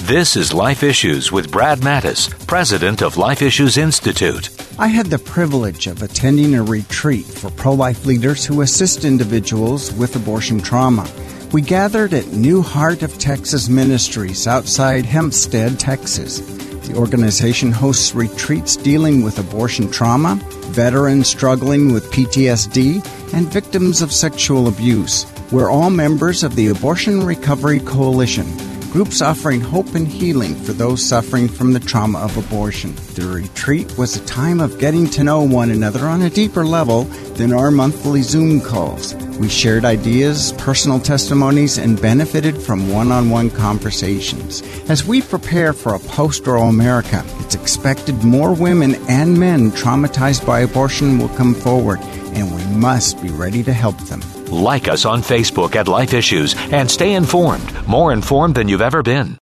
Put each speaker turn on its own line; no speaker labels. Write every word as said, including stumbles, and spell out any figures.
This is Life Issues with Brad Mattis, president of Life Issues Institute.
I had the privilege of attending a retreat for pro-life leaders who assist individuals with abortion trauma. We gathered at New Heart of Texas Ministries outside Hempstead, Texas. The organization hosts retreats dealing with abortion trauma, veterans struggling with P T S D, and victims of sexual abuse. We're all members of the Abortion Recovery Coalition, groups offering hope and healing for those suffering from the trauma of abortion. The retreat was a time of getting to know one another on a deeper level than our monthly Zoom calls. We shared ideas, personal testimonies, and benefited from one-on-one conversations. As we prepare for a post-Roe America, it's expected more women and men traumatized by abortion will come forward, and we must be ready to help them.
Like us on Facebook at Life Issues and stay informed, more informed than you've ever been.